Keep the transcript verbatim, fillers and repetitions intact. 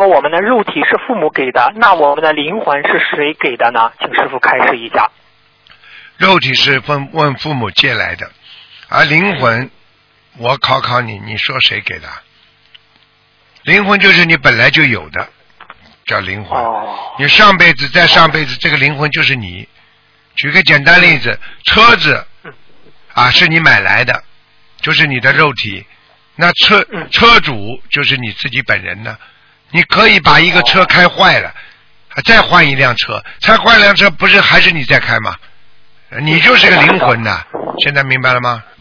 果我们的肉体是父母给的，那我们的灵魂是谁给的呢？请师父开示一下。 肉体是问问父母借来的，而灵魂，我考考你，你说谁给的？灵魂就是你本来就有的，叫灵魂。 哦、 你上辈子再上辈子，这个灵魂就是你。举个简单例子，车子啊是你买来的，就是你的肉体。那车车主就是你自己本人呢。你可以把一个车开坏了，再换一辆车，再换一辆车不是还是你在开吗？你就是个灵魂呐，现在明白了吗？